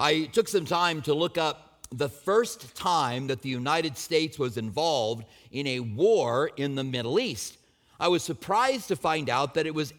I took some time to look up the first time that the United States was involved in a war in the Middle East. I was surprised to find out that it was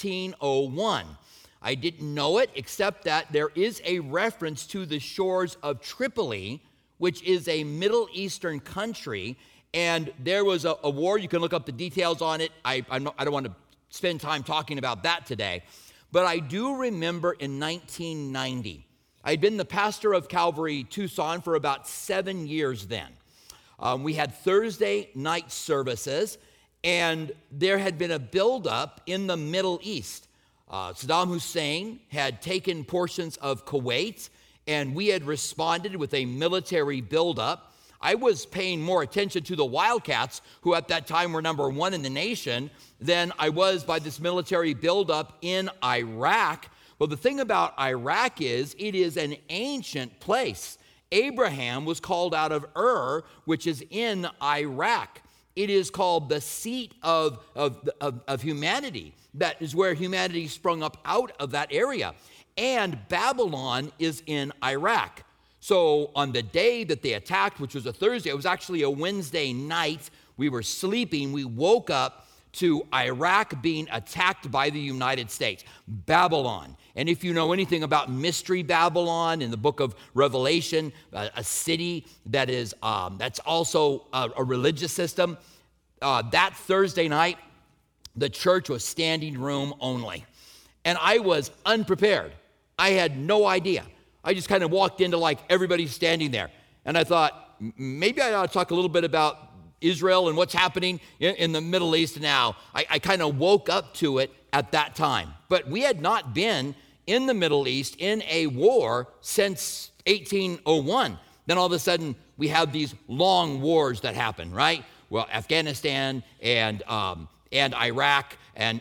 1801. I didn't know it, except that there is a reference to the shores of Tripoli, which is a Middle Eastern country, and there was a war. You can look up the details on it. I don't want to spend time talking about that today, but I do remember in 1990, I'd been the pastor of Calvary Tucson for about 7 years then. We had Thursday night services, and there had been a buildup in the Middle East. Saddam Hussein had taken portions of Kuwait, and we had responded with a military buildup. I was paying more attention to the Wildcats, who at that time were number one in the nation, than I was by this military buildup in Iraq. Well, the thing about Iraq is it is an ancient place. Abraham was called out of Ur, which is in Iraq. It is called the seat of humanity. That is where humanity sprung up out of that area. And Babylon is in Iraq. So on the day that they attacked, which was a Thursday, it was actually a Wednesday night. We were sleeping. We woke up to Iraq being attacked by the United States. Babylon. And if you know anything about Mystery Babylon in the book of Revelation, a city that is that's also a religious system, that Thursday night, the church was standing room only. And I was unprepared. I had no idea. I just kind of walked into like everybody's standing there. And I thought, maybe I ought to talk a little bit about Israel and what's happening in the Middle East now. I kind of woke up to it at that time. But we had not been in the Middle East in a war since 1801. Then all of a sudden, we have these long wars that happen, right? Well, Afghanistan and Iraq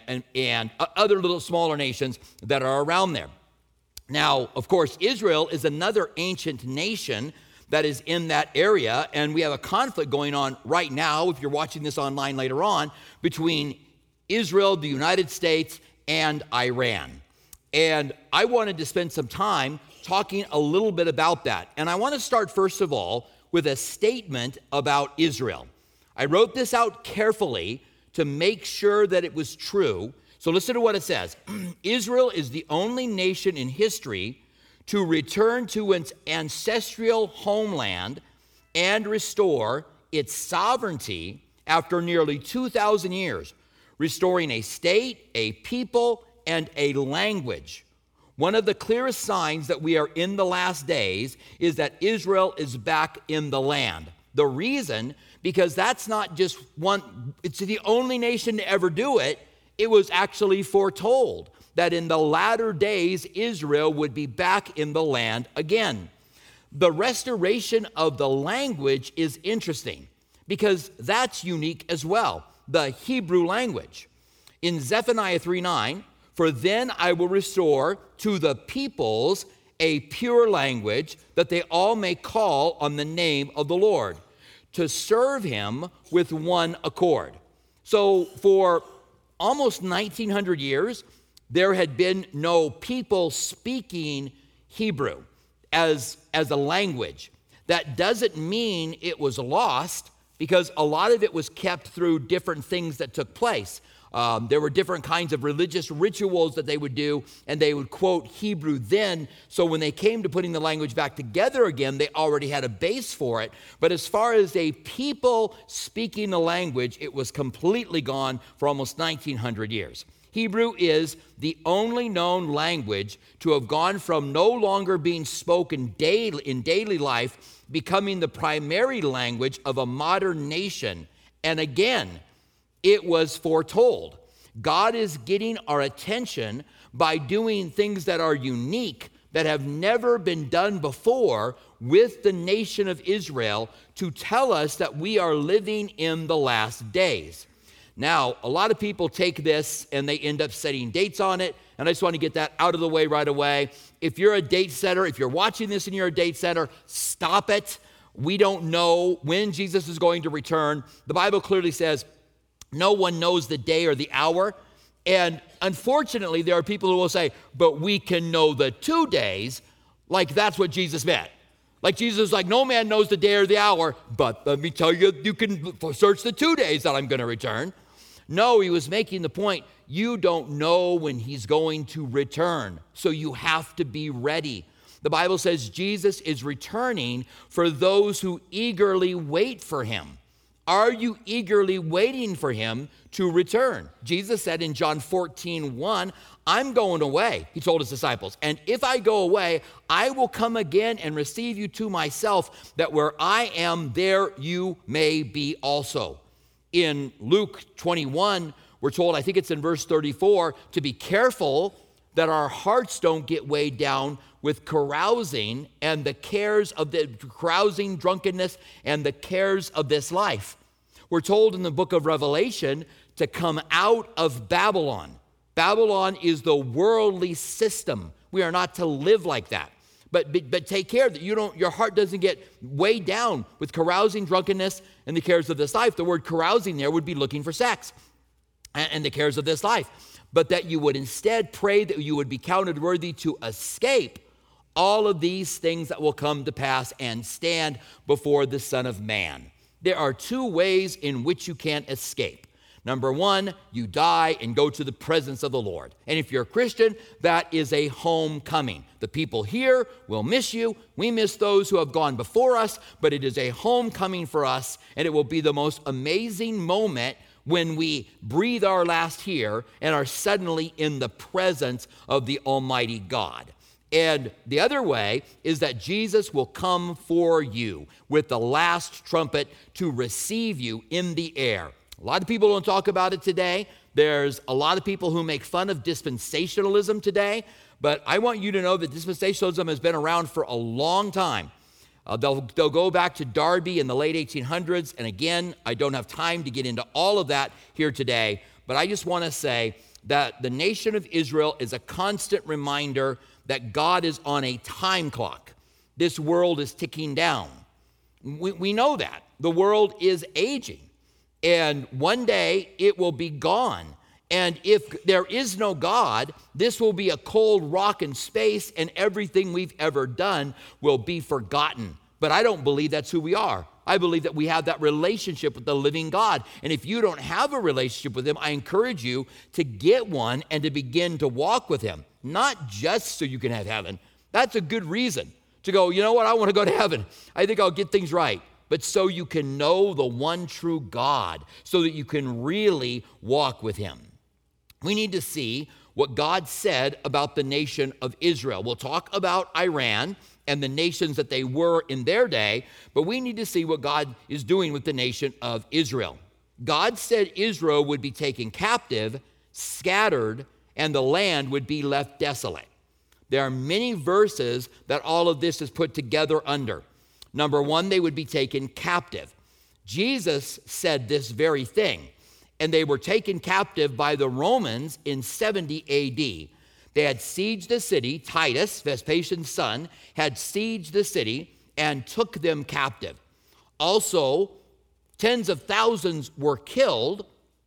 and other little smaller nations that are around there. Now, of course, Israel is another ancient nation that is in that area, and we have a conflict going on right now, if you're watching this online later on, between Israel, the United States, and Iran. And I wanted to spend some time talking a little bit about that. And I want to start, first of all, with a statement about Israel. I wrote this out carefully to make sure that it was true. So listen to what it says. Israel is the only nation in history to return to its ancestral homeland and restore its sovereignty after nearly 2,000 years, restoring a state, a people, and a language. One of the clearest signs that we are in the last days is that Israel is back in the land. The reason, because that's not just one, it's the only nation to ever do it. It was actually foretold that in the latter days, Israel would be back in the land again. The restoration of the language is interesting because that's unique as well, the Hebrew language. In Zephaniah 3:9, for then I will restore to the peoples a pure language that they all may call on the name of the Lord, to serve him with one accord. So for almost 1900 years, there had been no people speaking Hebrew as a language. That doesn't mean it was lost, because a lot of it was kept through different things that took place. There were different kinds of religious rituals that they would do, and they would quote Hebrew then. So when they came to putting the language back together again, they already had a base for it. But as far as a people speaking the language, it was completely gone for almost 1900 years. Hebrew is the only known language to have gone from no longer being spoken in daily life, becoming the primary language of a modern nation. And again, it was foretold. God is getting our attention by doing things that are unique, that have never been done before with the nation of Israel, to tell us that we are living in the last days. Now, a lot of people take this and they end up setting dates on it, and I just want to get that out of the way right away. If you're a date setter, if you're watching this and you're a date setter, stop it. We don't know when Jesus is going to return. The Bible clearly says no one knows the day or the hour. And unfortunately, there are people who will say, but we can know the 2 days. Like that's what Jesus meant. Like Jesus was like, no man knows the day or the hour, but let me tell you, you can search the 2 days that I'm going to return. No, he was making the point, you don't know when he's going to return, so you have to be ready. The Bible says Jesus is returning for those who eagerly wait for him. Are you eagerly waiting for him to return? Jesus said in John 14:1, I'm going away, he told his disciples. And if I go away, I will come again and receive you to myself, that where I am, there you may be also. In Luke 21, we're told, I think it's in verse 34, to be careful that our hearts don't get weighed down with carousing and the cares of the carousing, drunkenness, and the cares of this life. We're told in the book of Revelation to come out of Babylon. Babylon is the worldly system. We are not to live like that. But take care that your heart doesn't get weighed down with carousing, drunkenness, and the cares of this life. The word carousing there would be looking for sex and the cares of this life. But that you would instead pray that you would be counted worthy to escape all of these things that will come to pass and stand before the Son of Man. There are two ways in which you can escape. Number one, you die and go to the presence of the Lord. And if you're a Christian, that is a homecoming. The people here will miss you. We miss those who have gone before us, but it is a homecoming for us, and it will be the most amazing moment when we breathe our last here and are suddenly in the presence of the Almighty God. And the other way is that Jesus will come for you with the last trumpet to receive you in the air. A lot of people don't talk about it today. There's a lot of people who make fun of dispensationalism today, but I want you to know that dispensationalism has been around for a long time. They'll go back to Darby in the late 1800s, and again, I don't have time to get into all of that here today, but I just want to say that the nation of Israel is a constant reminder that God is on a time clock. This world is ticking down. We know that. The world is aging. And one day it will be gone. And if there is no God, this will be a cold rock in space, and everything we've ever done will be forgotten. But I don't believe that's who we are. I believe that we have that relationship with the living God. And if you don't have a relationship with him, I encourage you to get one and to begin to walk with him. Not just so you can have heaven. That's a good reason to go, you know what, I want to go to heaven. I think I'll get things right. But so you can know the one true God, so that you can really walk with him. We need to see what God said about the nation of Israel. We'll talk about Iran and the nations that they were in their day, but we need to see what God is doing with the nation of Israel. God said Israel would be taken captive, scattered, and the land would be left desolate. There are many verses that all of this is put together under. Number one, they would be taken captive. Jesus said this very thing, and they were taken captive by the Romans in 70 AD. They had sieged the city. Titus, Vespasian's son, had sieged the city and took them captive. Also, tens of thousands were killed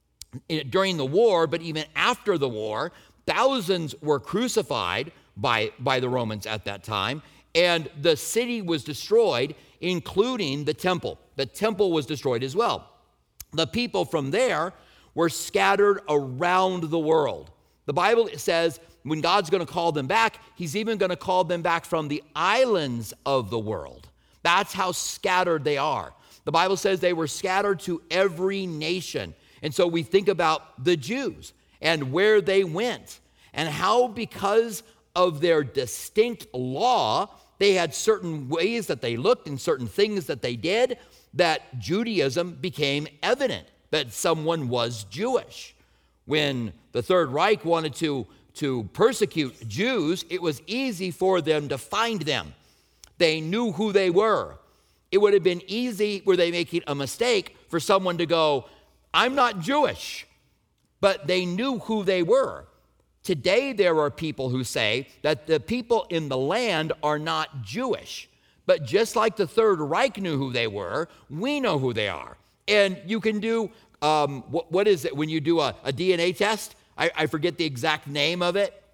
during the war, but even after the war, thousands were crucified by the Romans at that time. And the city was destroyed, including the temple. The temple was destroyed as well. The people from there were scattered around the world. The Bible says when God's going to call them back, he's even going to call them back from the islands of the world. That's how scattered they are. The Bible says they were scattered to every nation. And so we think about the Jews and where they went and how, because of their distinct law, they had certain ways that they looked and certain things that they did, that Judaism became evident that someone was Jewish. When the Third Reich wanted to persecute Jews, it was easy for them to find them. They knew who they were. It would have been easy, were they making a mistake, for someone to go, I'm not Jewish. But they knew who they were. Today, there are people who say that the people in the land are not Jewish. But just like the Third Reich knew who they were, we know who they are. And you can do, what is it when you do a DNA test? I forget the exact name of it.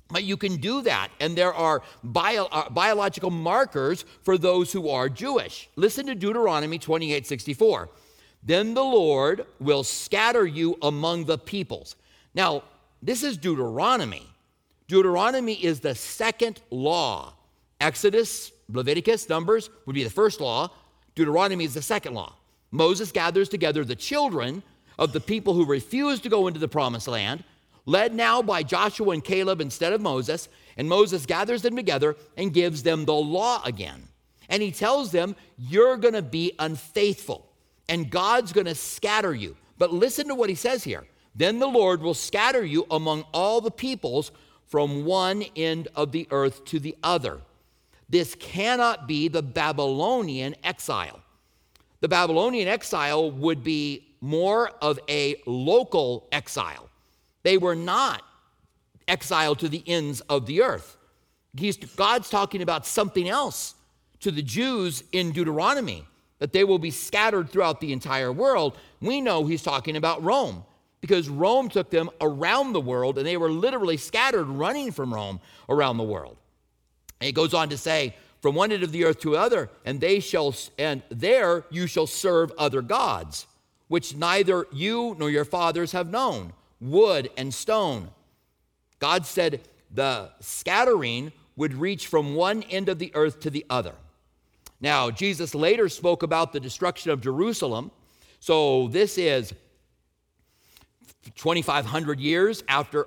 But you can do that, and there are biological markers for those who are Jewish. Listen to Deuteronomy 28:64. Then the Lord will scatter you among the peoples. Now, this is Deuteronomy. Deuteronomy is the second law. Exodus, Leviticus, Numbers would be the first law. Deuteronomy is the second law. Moses gathers together the children of the people who refused to go into the promised land, led now by Joshua and Caleb instead of Moses, and Moses gathers them together and gives them the law again. And he tells them, you're going to be unfaithful, and God's going to scatter you. But listen to what he says here. Then the Lord will scatter you among all the peoples from one end of the earth to the other. This cannot be the Babylonian exile. The Babylonian exile would be more of a local exile. They were not exiled to the ends of the earth. God's talking about something else to the Jews in Deuteronomy, that they will be scattered throughout the entire world. We know he's talking about Rome, because Rome took them around the world, and they were literally scattered, running from Rome around the world. And it goes on to say, from one end of the earth to other, and there you shall serve other gods, which neither you nor your fathers have known, wood and stone. God said the scattering would reach from one end of the earth to the other. Now, Jesus later spoke about the destruction of Jerusalem. So this is 1,500 years after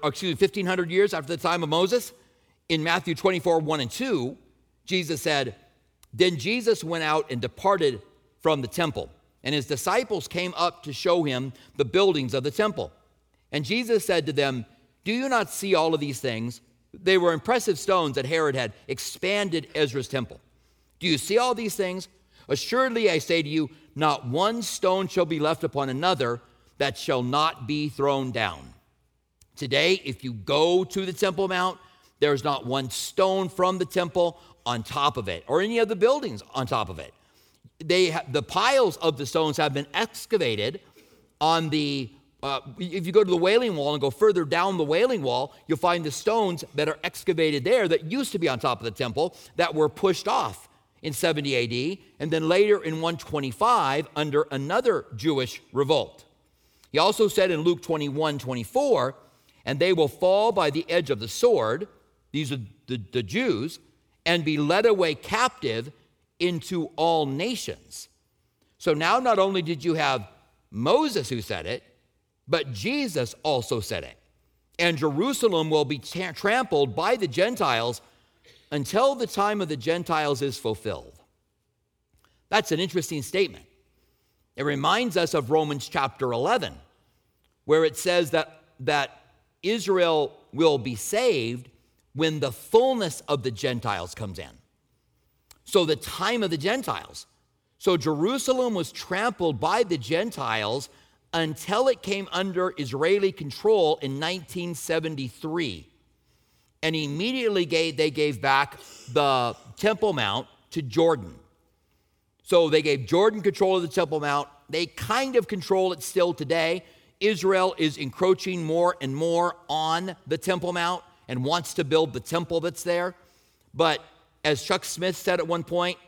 the time of Moses. In Matthew 24:1-2, Jesus said, then Jesus went out and departed from the temple, and his disciples came up to show him the buildings of the temple. And Jesus said to them, do you not see all of these things? They were impressive stones that Herod had expanded Ezra's temple. Do you see all these things? Assuredly, I say to you, not one stone shall be left upon another that shall not be thrown down. Today, if you go to the Temple Mount, there's not one stone from the temple on top of it, or any of the buildings on top of it. The piles of the stones have been excavated on the if you go to the Wailing Wall and go further down the Wailing Wall, you'll find the stones that are excavated there that used to be on top of the temple that were pushed off in 70 AD, and then later in 125 under another Jewish revolt. He also said in Luke 21:24, and they will fall by the edge of the sword, these are the Jews, and be led away captive into all nations. So now not only did you have Moses who said it, but Jesus also said it. And Jerusalem will be trampled by the Gentiles until the time of the Gentiles is fulfilled. That's an interesting statement. It reminds us of Romans chapter 11, where it says that Israel will be saved when the fullness of the Gentiles comes in. So the time of the Gentiles. So Jerusalem was trampled by the Gentiles until it came under Israeli control in 1973. And immediately they gave back the Temple Mount to Jordan. So they gave Jordan control of the Temple Mount. They kind of control it still today. Israel is encroaching more and more on the Temple Mount and wants to build the temple that's there. But as Chuck Smith said at one point,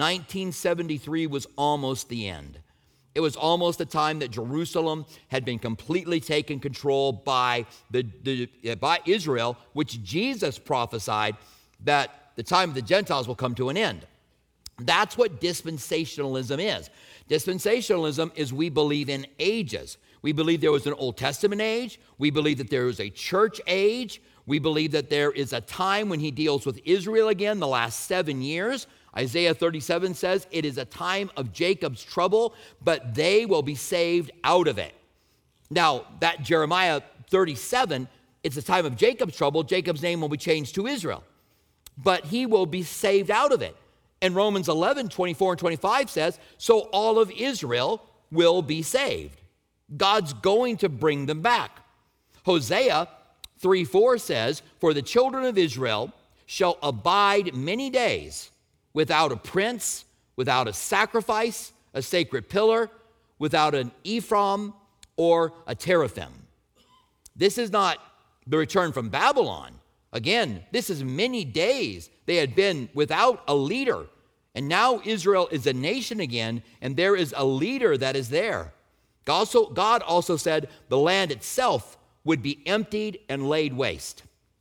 1973 was almost the end. It was almost the time that Jerusalem had been completely taken control by by Israel, which Jesus prophesied that the time of the Gentiles will come to an end. That's what dispensationalism is. Dispensationalism is we believe in ages. We believe there was an Old Testament age. We believe that there is a church age. We believe that there is a time when he deals with Israel again, the last 7 years. Isaiah 37 says, it is a time of Jacob's trouble, but they will be saved out of it. Now, that Jeremiah 37, it's a time of Jacob's trouble. Jacob's name will be changed to Israel, but he will be saved out of it. And Romans 11:24-25 says, so all of Israel will be saved. God's going to bring them back. Hosea 3:4 says, for the children of Israel shall abide many days without a prince, without a sacrifice, a sacred pillar, without an ephraim or a teraphim. This is not the return from Babylon, Again, this is many days they had been without a leader. And now Israel is a nation again, and there is a leader that is there. God also said the land itself would be emptied and laid waste.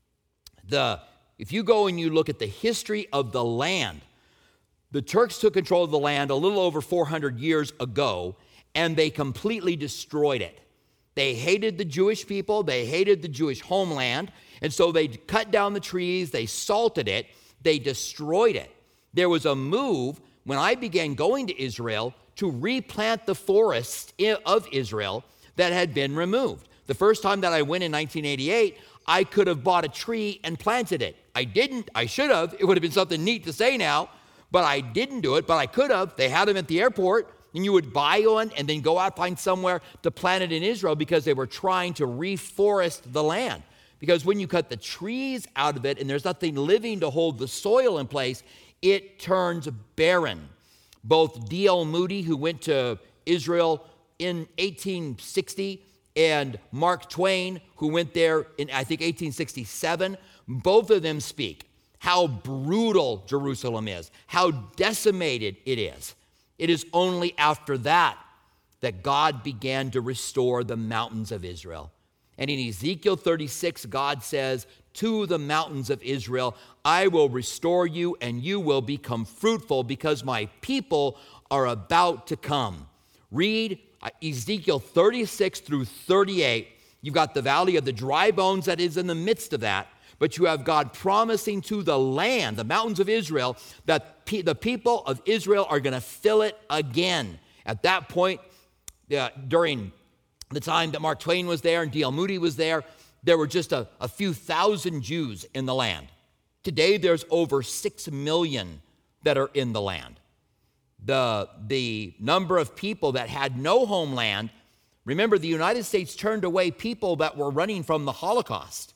If you go and you look at the history of the land, the Turks took control of the land a little over 400 years ago, and they completely destroyed it. They hated the Jewish people. They hated the Jewish homeland. And so they cut down the trees. They salted it. They destroyed it. There was a move when I began going to Israel to replant the forests of Israel that had been removed. The first time that I went in 1988, I could have bought a tree and planted it. I didn't. I should have. It would have been something neat to say now, but I didn't do it, but I could have. They had them at the airport, and you would buy one and then go out, find somewhere to plant it in Israel because they were trying to reforest the land. Because when you cut the trees out of it and there's nothing living to hold the soil in place, it turns barren. Both D.L. Moody, who went to Israel in 1860, and Mark Twain, who went there in, I think, 1867, both of them speak how brutal Jerusalem is, how decimated it is. It is only after that that God began to restore the mountains of Israel. And in Ezekiel 36, God says, to the mountains of Israel, I will restore you and you will become fruitful because my people are about to come. Read Ezekiel 36 through 38. You've got the valley of the dry bones that is in the midst of that, but you have God promising to the land, the mountains of Israel, that the people of Israel are going to fill it again. At that point, during the time that Mark Twain was there and D.L. Moody was there were just a few thousand Jews in the land. Today, there's over 6 million that are in the land. The number of people that had no homeland, remember, the United States turned away people that were running from the Holocaust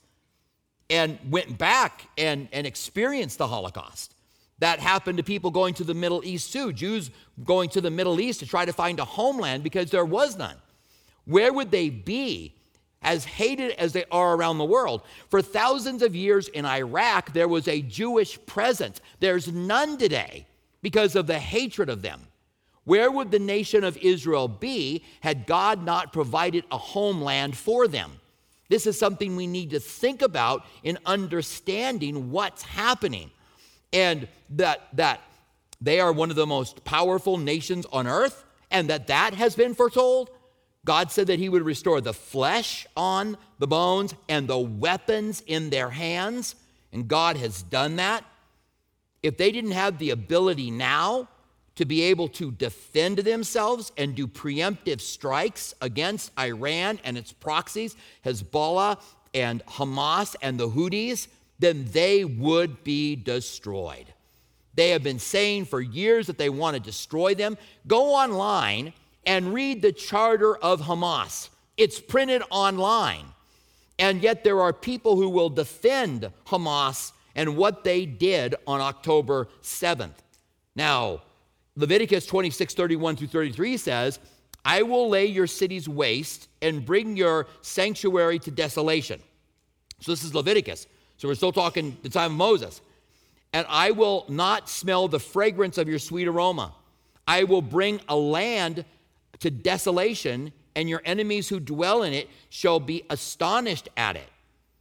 and went back and experienced the Holocaust. That happened to people going to the Middle East too, Jews going to the Middle East to try to find a homeland because there was none. Where would they be as hated as they are around the world? For thousands of years in Iraq, there was a Jewish presence. There's none today because of the hatred of them. Where would the nation of Israel be had God not provided a homeland for them? This is something we need to think about in understanding what's happening. And that they are one of the most powerful nations on earth, and that has been foretold. God said that he would restore the flesh on the bones and the weapons in their hands, and God has done that. If they didn't have the ability now to be able to defend themselves and do preemptive strikes against Iran and its proxies, Hezbollah and Hamas and the Houthis, then they would be destroyed. They have been saying for years that they want to destroy them. Go online and read the charter of Hamas. It's printed online. And yet there are people who will defend Hamas and what they did on October 7th. Now, Leviticus 26:31 through 33 says, I will lay your cities waste and bring your sanctuary to desolation. So this is Leviticus. So we're still talking the time of Moses. And I will not smell the fragrance of your sweet aroma. I will bring a land to desolation, and your enemies who dwell in it shall be astonished at it.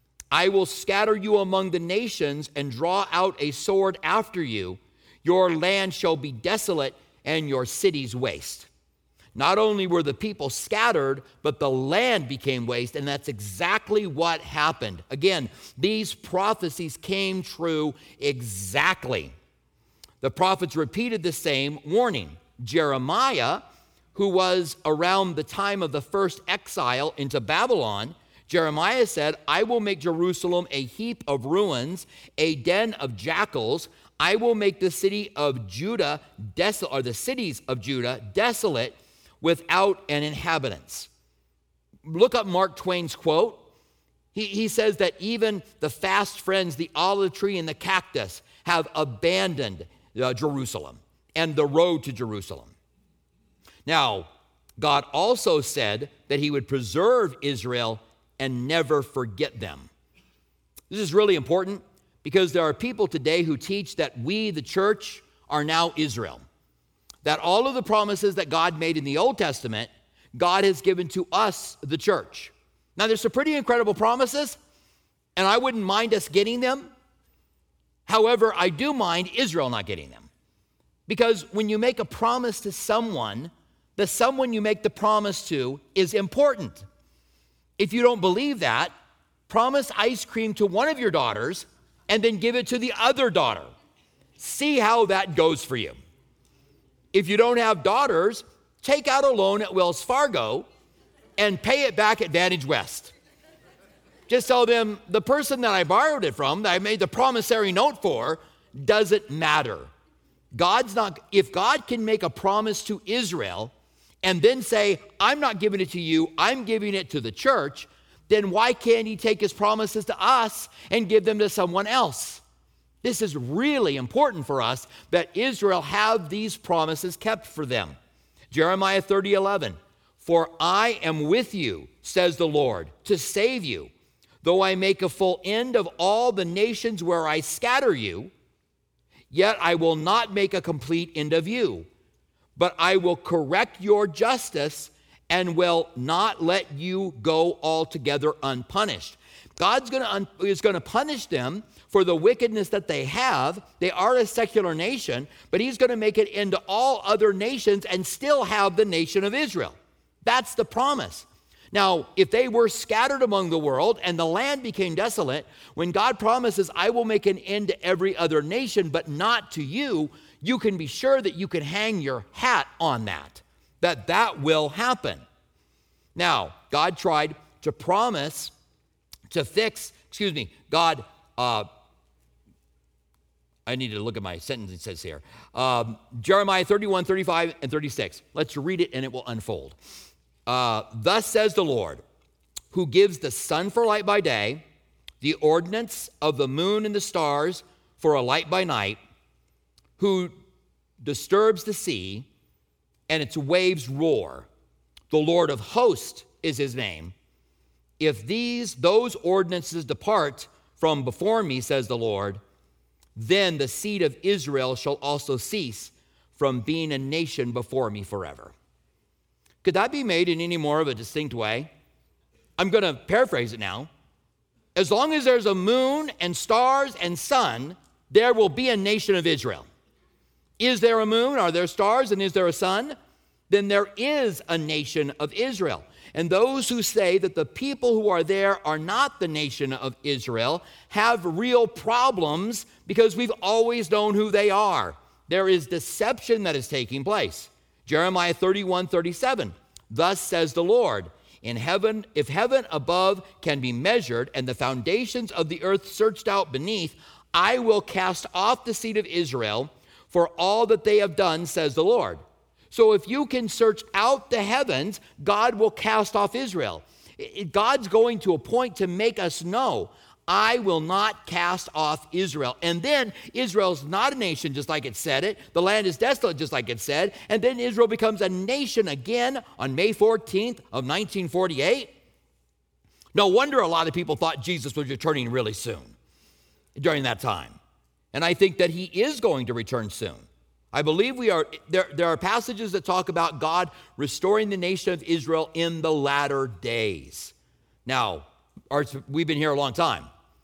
I will scatter you among the nations and draw out a sword after you. Your land shall be desolate and your cities waste. Not only were the people scattered, but the land became waste, and that's exactly what happened. Again, these prophecies came true exactly. The prophets repeated the same warning. Jeremiah, who was around the time of the first exile into Babylon, Jeremiah said, I will make Jerusalem a heap of ruins, a den of jackals. I will make the city of Judah desolate, or the cities of Judah desolate, without an inhabitants. Look up Mark Twain's quote. He says that even the fast friends, the olive tree and the cactus, have abandoned Jerusalem and the road to Jerusalem. Now, God also said that he would preserve Israel and never forget them. This is really important because there are people today who teach that we, the church, are now Israel. That all of the promises that God made in the Old Testament, God has given to us, the church. Now, there's some pretty incredible promises, and I wouldn't mind us getting them. However, I do mind Israel not getting them. Because when you make a promise to someone, the someone you make the promise to is important. If you don't believe that, promise ice cream to one of your daughters and then give it to the other daughter. See how that goes for you. If you don't have daughters, take out a loan at Wells Fargo and pay it back at Vantage West. Just tell them, the person that I borrowed it from, that I made the promissory note for, doesn't matter. If God can make a promise to Israel and then say, I'm not giving it to you, I'm giving it to the church, then why can't he take his promises to us and give them to someone else? This is really important for us that Israel have these promises kept for them. Jeremiah 30:11, for I am with you, says the Lord, to save you. Though I make a full end of all the nations where I scatter you, yet I will not make a complete end of you. But I will correct your justice and will not let you go altogether unpunished. God is going to punish them for the wickedness that they have. They are a secular nation, but he's going to make it into all other nations and still have the nation of Israel. That's the promise. Now, if they were scattered among the world and the land became desolate, when God promises, I will make an end to every other nation, but not to you, you can be sure that you can hang your hat on that will happen. Now, God tried to promise to fix, God, I need to look at my sentence it says here. Jeremiah 31, 35, and 36. Let's read it and it will unfold. Thus says the Lord, who gives the sun for light by day, the ordinance of the moon and the stars for a light by night, who disturbs the sea and its waves roar. The Lord of hosts is his name. If those ordinances depart from before me, says the Lord, then the seed of Israel shall also cease from being a nation before me forever. Could that be made in any more of a distinct way? I'm going to paraphrase it now. As long as there's a moon and stars and sun, there will be a nation of Israel. Is there a moon? Are there stars? And is there a sun? Then there is a nation of Israel. And those who say that the people who are there are not the nation of Israel have real problems because we've always known who they are. There is deception that is taking place. Jeremiah 31:37, thus says the Lord, in heaven, if heaven above can be measured and the foundations of the earth searched out beneath, I will cast off the seed of Israel for all that they have done, says the Lord. So if you can search out the heavens, God will cast off Israel. God's going to a point to make us know, I will not cast off Israel. And then Israel's not a nation just like it said it. The land is desolate just like it said. And then Israel becomes a nation again on May 14th of 1948. No wonder a lot of people thought Jesus was returning really soon during that time. And I think that he is going to return soon. I believe there are passages that talk about God restoring the nation of Israel in the latter days. Now, we've been here a long time,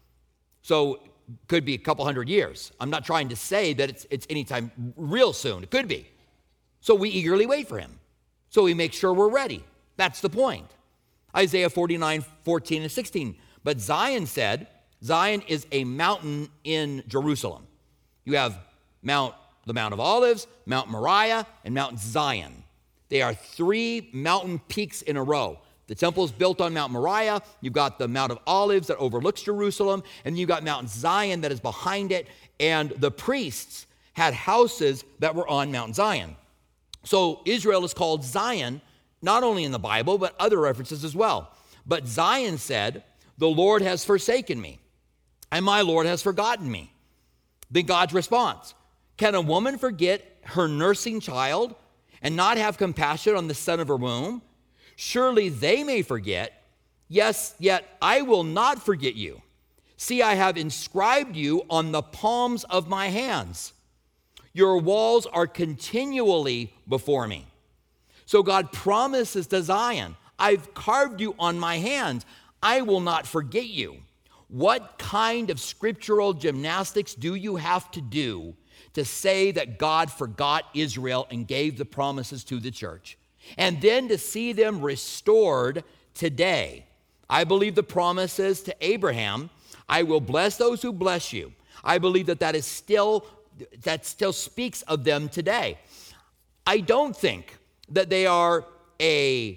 so could be a couple hundred years. I'm not trying to say that it's anytime real soon. It could be. So we eagerly wait for him. So we make sure we're ready. That's the point. Isaiah 49, 14, and 16. But Zion said, Zion is a mountain in Jerusalem. You have the Mount of Olives, Mount Moriah, and Mount Zion. They are three mountain peaks in a row. The temple is built on Mount Moriah. You've got the Mount of Olives that overlooks Jerusalem, and you've got Mount Zion that is behind it, and the priests had houses that were on Mount Zion. So Israel is called Zion, not only in the Bible, but other references as well. But Zion said, the Lord has forsaken me, and my Lord has forgotten me. Then God's response, can a woman forget her nursing child and not have compassion on the son of her womb? Surely they may forget. Yes, yet I will not forget you. See, I have inscribed you on the palms of my hands. Your walls are continually before me. So God promises to Zion, I've carved you on my hands. I will not forget you. What kind of scriptural gymnastics do you have to do to say that God forgot Israel and gave the promises to the church? And then to see them restored today. I believe the promises to Abraham, I will bless those who bless you. I believe that still speaks of them today. I don't think that they are a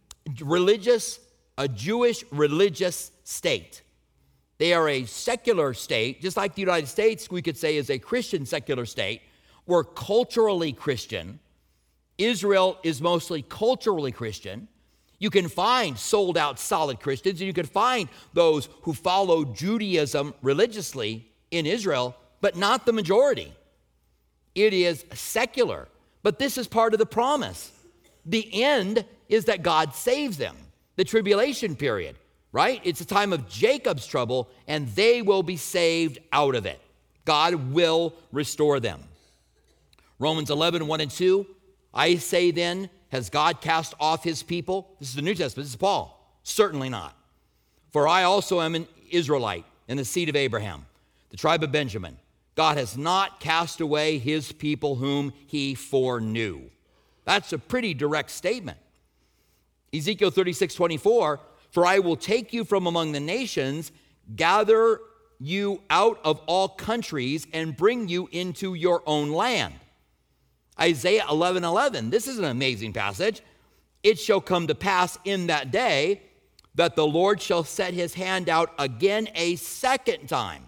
Jewish religious state. They are a secular state, just like the United States, we could say, is a Christian secular state. We're culturally Christian. Israel is mostly culturally Christian. You can find sold-out solid Christians, and you can find those who follow Judaism religiously in Israel, but not the majority. It is secular, but this is part of the promise. The end is that God saves them, the tribulation period, right? It's a time of Jacob's trouble, and they will be saved out of it. God will restore them. Romans 11, 1 and 2, I say then, has God cast off his people? This is the New Testament. This is Paul. Certainly not. For I also am an Israelite in the seed of Abraham, the tribe of Benjamin. God has not cast away his people whom he foreknew. That's a pretty direct statement. Ezekiel 36:24, for I will take you from among the nations, gather you out of all countries, and bring you into your own land. Isaiah 11:11, this is an amazing passage. It shall come to pass in that day that the Lord shall set his hand out again a second time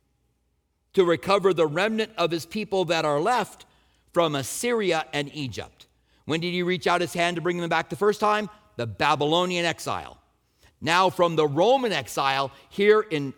to recover the remnant of his people that are left from Assyria and Egypt. When did he reach out his hand to bring them back the first time? The Babylonian exile. Now from the Roman exile here in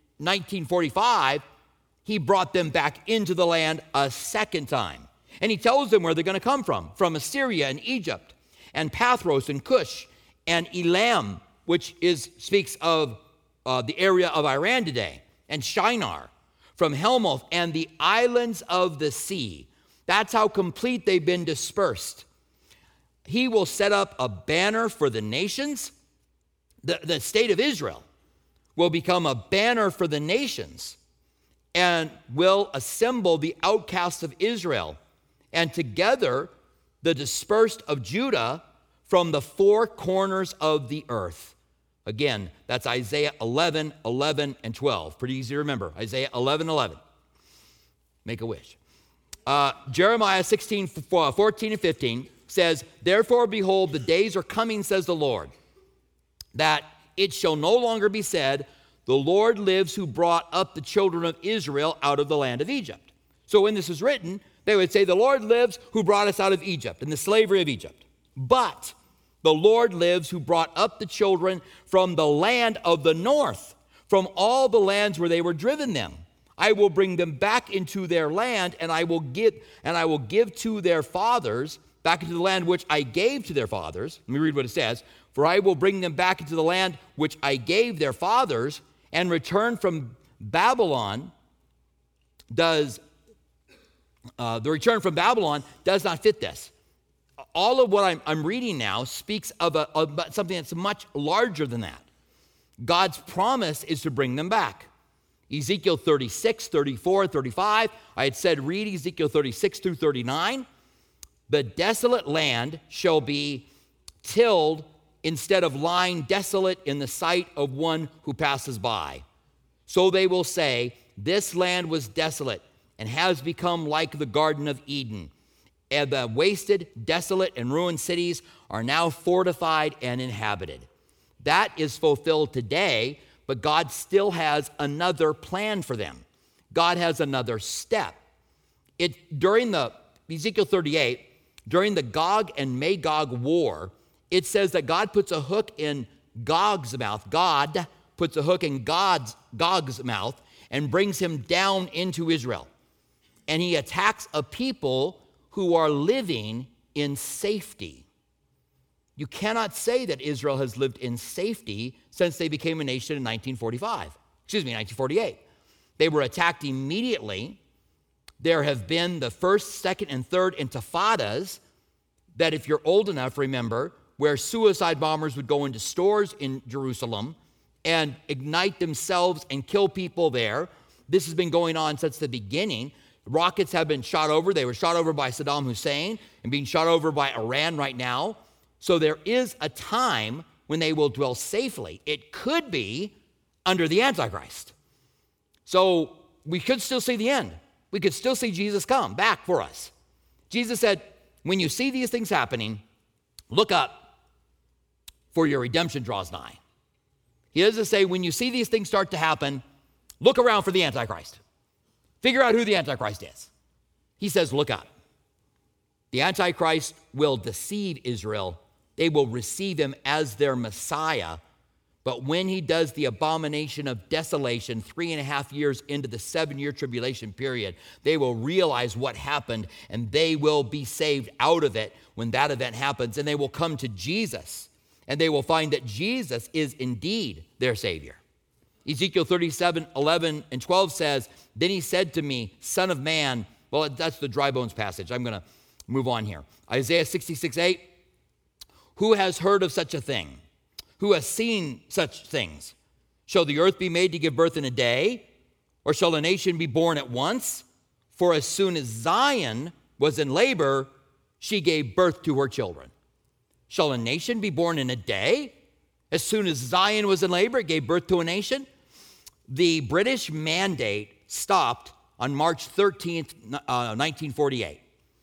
1945, he brought them back into the land a second time. And he tells them where they're going to come from Assyria and Egypt, and Pathros and Cush, and Elam, which speaks of the area of Iran today, and Shinar, from Helmoth, and the islands of the sea. That's how complete they've been dispersed. He will set up a banner for the nations. The state of Israel will become a banner for the nations and will assemble the outcasts of Israel, and together the dispersed of Judah from the four corners of the earth. Again, that's Isaiah 11, 11, and 12. Pretty easy to remember. Isaiah 11, 11. Make a wish. Jeremiah 16, 14 and 15 says, therefore, behold, the days are coming, says the Lord, that it shall no longer be said, the Lord lives who brought up the children of Israel out of the land of Egypt. So when this is written, they would say, the Lord lives who brought us out of Egypt and the slavery of Egypt. But the Lord lives who brought up the children from the land of the north, from all the lands where they were driven them. I will bring them back into their land, and I will give to their fathers, back into the land which I gave to their fathers. Let me read what it says. For I will bring them back into the land which I gave their fathers, and return from Babylon the return from Babylon does not fit this. All of what I'm reading now speaks of something that's much larger than that. God's promise is to bring them back. Ezekiel 36, 34, 35. I had said read Ezekiel 36 through 39. The desolate land shall be tilled instead of lying desolate in the sight of one who passes by. So they will say, this land was desolate and has become like the Garden of Eden. And the wasted, desolate, and ruined cities are now fortified and inhabited. That is fulfilled today, but God still has another plan for them. God has another step. During the Ezekiel 38, during the Gog and Magog war, it says that God puts a hook in Gog's mouth. God puts a hook in Gog's mouth and brings him down into Israel. And he attacks a people who are living in safety. You cannot say that Israel has lived in safety since they became a nation in 1945. 1948. They were attacked immediately. There have been the first, second, and third intifadas that, if you're old enough, remember, where suicide bombers would go into stores in Jerusalem and ignite themselves and kill people there. This has been going on since the beginning. Rockets have been shot over. They were shot over by Saddam Hussein and being shot over by Iran right now. So there is a time when they will dwell safely. It could be under the Antichrist. So we could still see the end. We could still see Jesus come back for us. Jesus said, when you see these things happening, look up, for your redemption draws nigh. He doesn't say, when you see these things start to happen, look around for the Antichrist. Figure out who the Antichrist is. He says, look up. The Antichrist will deceive Israel. They will receive him as their Messiah. But when he does the abomination of desolation 3.5 years into the 7-year tribulation period, they will realize what happened, and they will be saved out of it when that event happens. And they will come to Jesus, and they will find that Jesus is indeed their Savior. Ezekiel 37:11 and 12 says, then he said to me, Son of man, well, that's the dry bones passage. I'm going to move on here. Isaiah 66:8, who has heard of such a thing? Who has seen such things? Shall the earth be made to give birth in a day? Or shall a nation be born at once? For as soon as Zion was in labor, she gave birth to her children. Shall a nation be born in a day? As soon as Zion was in labor, it gave birth to a nation. The British Mandate stopped on March 13th, 1948.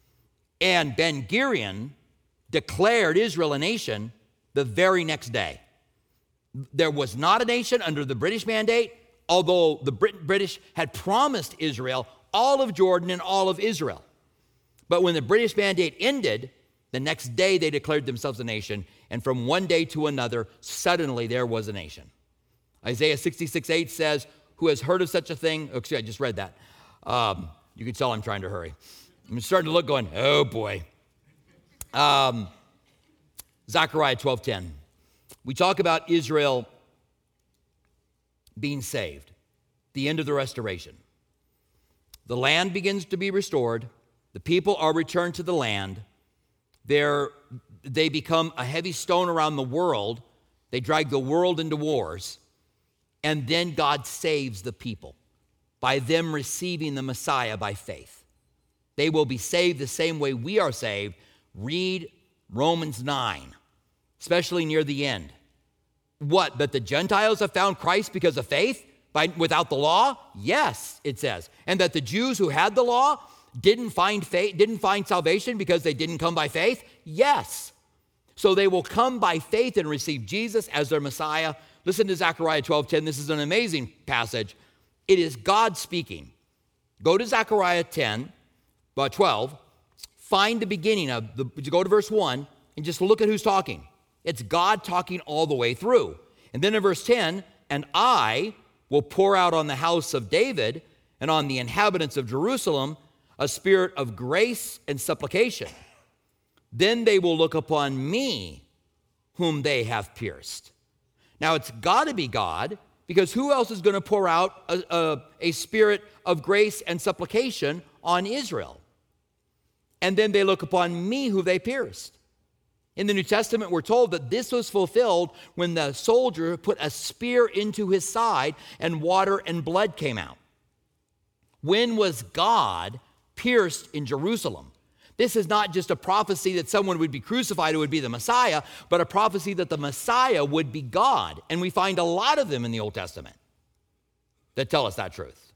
And Ben-Gurion declared Israel a nation the very next day. There was not a nation under the British Mandate, although the British had promised Israel all of Jordan and all of Israel. But when the British Mandate ended, the next day they declared themselves a nation, and from one day to another, suddenly there was a nation. Isaiah 66:8 says, who has heard of such a thing? Oh, excuse me, I just read that. You can tell I'm trying to hurry. I'm starting to look going, oh boy. Zechariah 12:10. We talk about Israel being saved, the end of the restoration. The land begins to be restored. The people are returned to the land. They become a heavy stone around the world. They drag the world into wars. And then God saves the people by them receiving the Messiah by faith. They will be saved the same way we are saved. Read Romans 9, especially near the end. What, that the Gentiles have found Christ because of faith, without the law? Yes, it says. And that the Jews who had the law didn't find salvation because they didn't come by faith? Yes. So they will come by faith and receive Jesus as their Messiah. Listen to Zechariah 12:10. This is an amazing passage. It is God speaking. Go to Zechariah 12. Find the beginning go to verse 1 and just look at who's talking. It's God talking all the way through. And then in verse 10, and I will pour out on the house of David and on the inhabitants of Jerusalem a spirit of grace and supplication. Then they will look upon me, whom they have pierced. Now it's got to be God, because who else is going to pour out a spirit of grace and supplication on Israel? And then they look upon me, who they pierced. In the New Testament, we're told that this was fulfilled when the soldier put a spear into his side and water and blood came out. When was God pierced in Jerusalem? This is not just a prophecy that someone would be crucified who would be the Messiah, but a prophecy that the Messiah would be God. And we find a lot of them in the Old Testament that tell us that truth.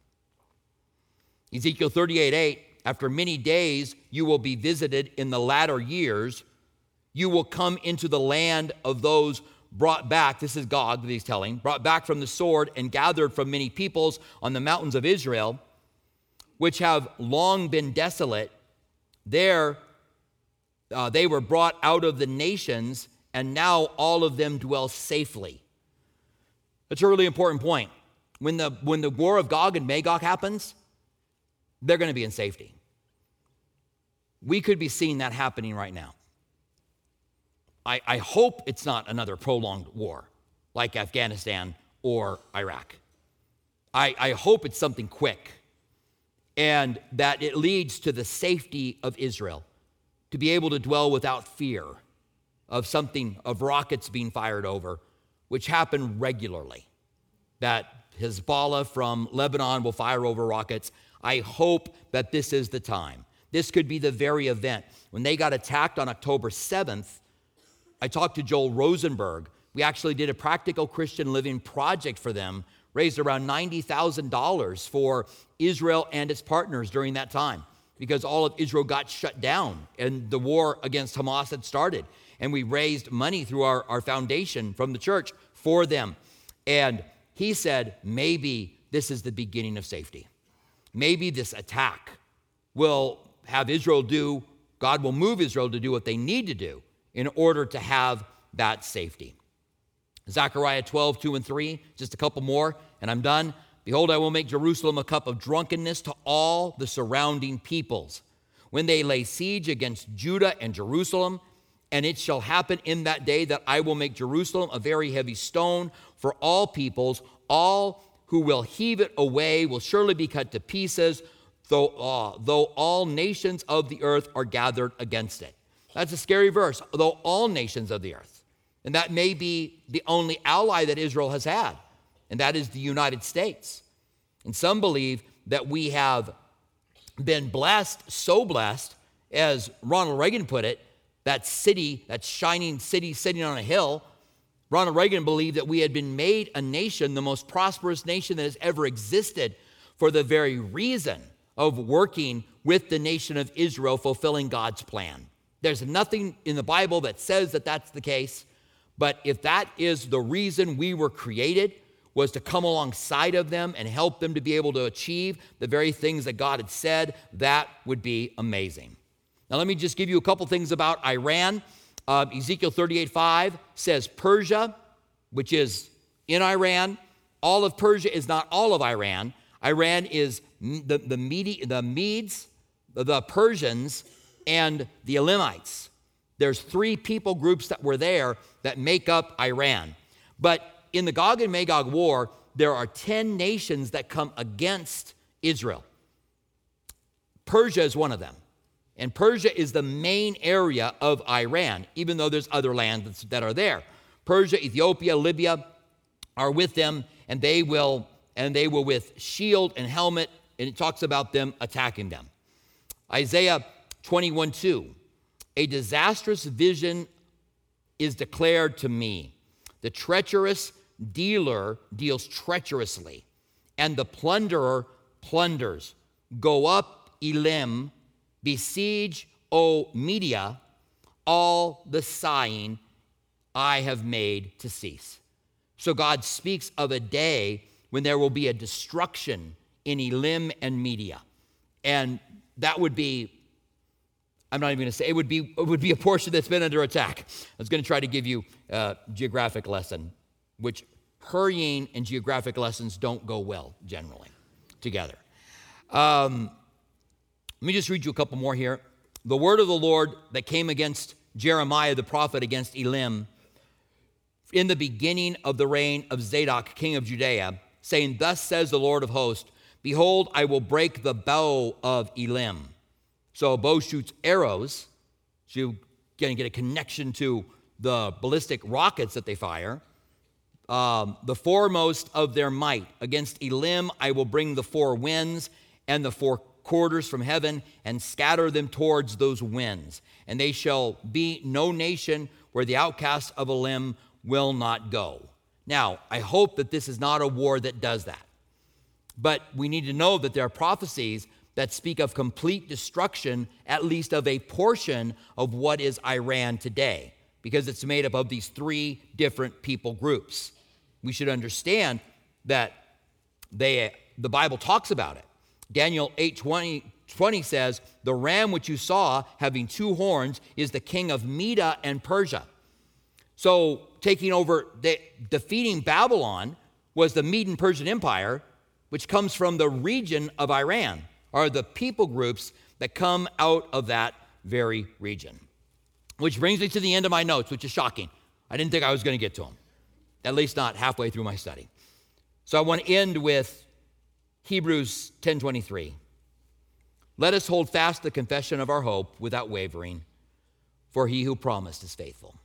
Ezekiel 38:8, after many days you will be visited in the latter years. You will come into the land of those brought back, this is God that he's telling, brought back from the sword and gathered from many peoples on the mountains of Israel, which have long been desolate. There they were brought out of the nations, and now all of them dwell safely. That's a really important point. When the war of Gog and Magog happens, they're going to be in safety. We could be seeing that happening right now. I hope it's not another prolonged war like Afghanistan or Iraq. I hope it's something quick and that it leads to the safety of Israel, to be able to dwell without fear of rockets being fired over, which happen regularly, that Hezbollah from Lebanon will fire over rockets. I hope that this is the time. This could be the very event. When they got attacked on October 7th, I talked to Joel Rosenberg. We actually did a practical Christian living project for them, raised around $90,000 for Israel and its partners during that time, because all of Israel got shut down and the war against Hamas had started. And we raised money through our foundation from the church for them. And he said, maybe this is the beginning of safety. Maybe this attack will have God will move Israel to do what they need to do in order to have that safety. Zechariah 12, 2 and 3, just a couple more, and I'm done. Behold, I will make Jerusalem a cup of drunkenness to all the surrounding peoples, when they lay siege against Judah and Jerusalem. And it shall happen in that day that I will make Jerusalem a very heavy stone for all peoples. All who will heave it away will surely be cut to pieces, though all nations of the earth are gathered against it. That's a scary verse, though all nations of the earth. And that may be the only ally that Israel has had, and that is the United States. And some believe that we have been blessed, so blessed, as Ronald Reagan put it, that city, that shining city sitting on a hill. Ronald Reagan believed that we had been made a nation, the most prosperous nation that has ever existed, for the very reason of working with the nation of Israel, fulfilling God's plan. There's nothing in the Bible that says that that's the case, but if that is the reason we were created, was to come alongside of them and help them to be able to achieve the very things that God had said, that would be amazing. Now, let me just give you a couple things about Iran. Ezekiel 38:5 says Persia, which is in Iran. All of Persia is not all of Iran. Iran is the Medes, the Persians, and the Elamites. There's 3 people groups that were there that make up Iran. But in the Gog and Magog war, there are 10 nations that come against Israel. Persia is one of them. And Persia is the main area of Iran, even though there's other lands that are there. Persia, Ethiopia, Libya are with them, and they will with shield and helmet, and it talks about them attacking them. Isaiah 21:2, a disastrous vision is declared to me. The treacherous dealer deals treacherously, and the plunderer plunders. Go up, Elim, besiege, O Media, all the sighing I have made to cease. So God speaks of a day when there will be a destruction in Elim and Media. And that would be, I'm not even going to say, it would be a portion that's been under attack. I was going to try to give you a geographic lesson, which hurrying and geographic lessons don't go well generally together. Let me just read you a couple more here. The word of the Lord that came against Jeremiah the prophet against Elim in the beginning of the reign of Zadok, king of Judea, saying, thus says the Lord of hosts, behold, I will break the bow of Elim. So a bow shoots arrows, so you're going to get a connection to the ballistic rockets that they fire. The foremost of their might. Against Elim I will bring the 4 winds and the 4 quarters from heaven and scatter them towards those winds. And they shall be no nation where the outcasts of Elim will not go. Now, I hope that this is not a war that does that. But we need to know that there are prophecies that speak of complete destruction, at least of a portion of what is Iran today, because it's made up of these 3 different people groups. We should understand that the Bible talks about it. Daniel 8:20 says, the ram which you saw having 2 horns is the king of Media and Persia. So defeating Babylon was the Median Persian Empire, which comes from the region of Iran, are the people groups that come out of that very region. Which brings me to the end of my notes, which is shocking. I didn't think I was going to get to them, at least not halfway through my study. So I want to end with Hebrews 10:23. Let us hold fast the confession of our hope without wavering, for he who promised is faithful.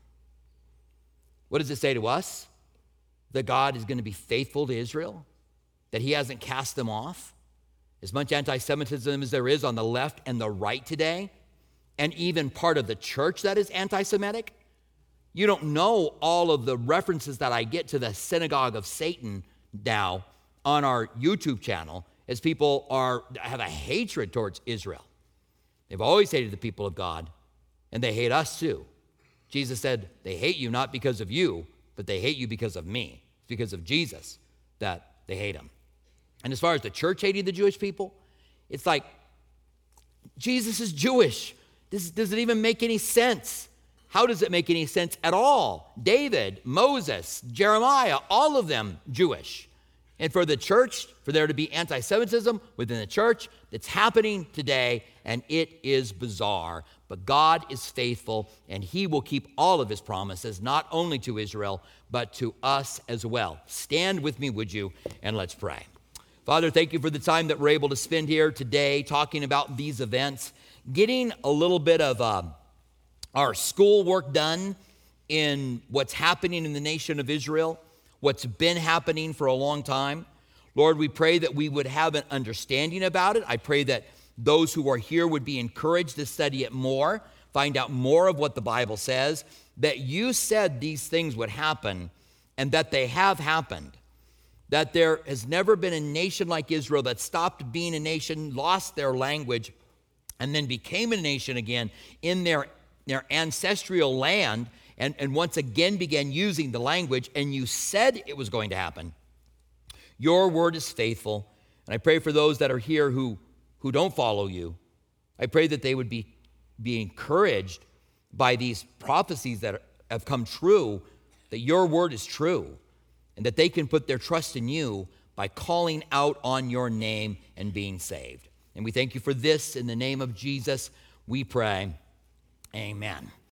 What does it say to us? That God is going to be faithful to Israel? That he hasn't cast them off? As much anti-Semitism as there is on the left and the right today, and even part of the church that is anti-Semitic, you don't know all of the references that I get to the synagogue of Satan now on our YouTube channel as people have a hatred towards Israel. They've always hated the people of God, and they hate us too. Jesus said, they hate you not because of you, but they hate you because of me. It's because of Jesus that they hate him. And as far as the church hating the Jewish people, it's like, Jesus is Jewish. Does it even make any sense? How does it make any sense at all? David, Moses, Jeremiah, all of them Jewish. And for the church, for there to be anti-Semitism within the church, that's happening today, and it is bizarre. But God is faithful, and he will keep all of his promises, not only to Israel, but to us as well. Stand with me, would you, and let's pray. Father, thank you for the time that we're able to spend here today talking about these events, getting a little bit of our schoolwork done in what's happening in the nation of Israel, what's been happening for a long time. Lord, we pray that we would have an understanding about it. I pray that those who are here would be encouraged to study it more, find out more of what the Bible says, that you said these things would happen and that they have happened, that there has never been a nation like Israel that stopped being a nation, lost their language, and then became a nation again in their ancestral land, and once again began using the language, and you said it was going to happen. Your word is faithful, and I pray for those that are here who don't follow you. I pray that they would be encouraged by these prophecies that have come true, that your word is true, and that they can put their trust in you by calling out on your name and being saved. And we thank you for this. In the name of Jesus, we pray. Amen.